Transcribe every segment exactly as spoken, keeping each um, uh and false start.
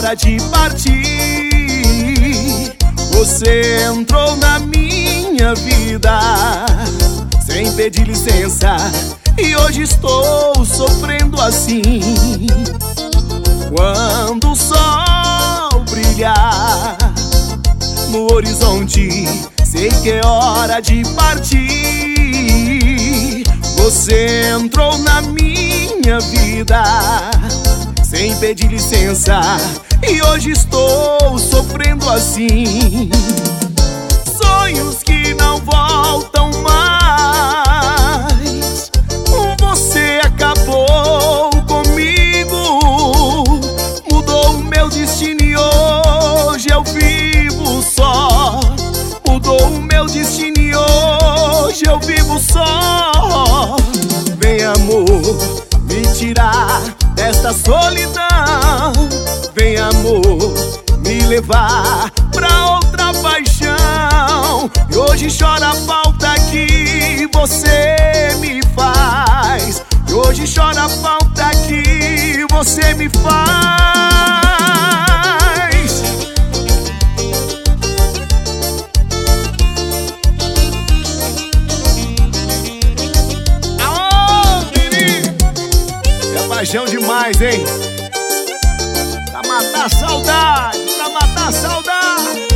hora de partir. Você entrou na minha vida sem pedir licença, e hoje estou sofrendo assim. Quando o sol brilhar no horizonte, sei que é hora de partir. Você entrou na minha vida sem pedir licença, e hoje estou sofrendo assim. Sonhos que não voltam mais, você acabou comigo, mudou o meu destino e hoje eu vivo só. Mudou o meu destino e hoje eu vivo só. Vem, amor, me tirar desta solidão. Vem, amor, me levar pra outra paixão. E hoje chora a falta que você me faz. E hoje chora a falta que você me faz. Aô, menino! É paixão demais, hein? Pra matar a saudade, pra matar a saudade.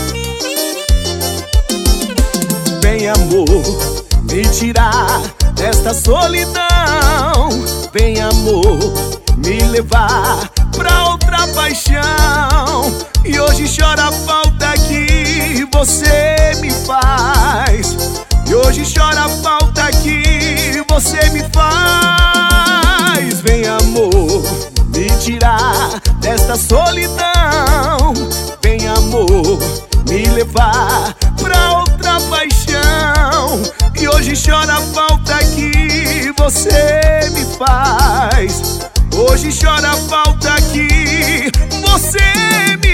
Vem, amor, me tirar desta solidão. Vem, amor, me levar pra outra paixão. E hoje chora a falta que você me faz. E hoje chora a falta que você me faz. Vem, amor, me tirar desta solidão. Vem, amor, me levar pra outra paixão. E hoje chora a falta que você me faz. Hoje chora a falta que você me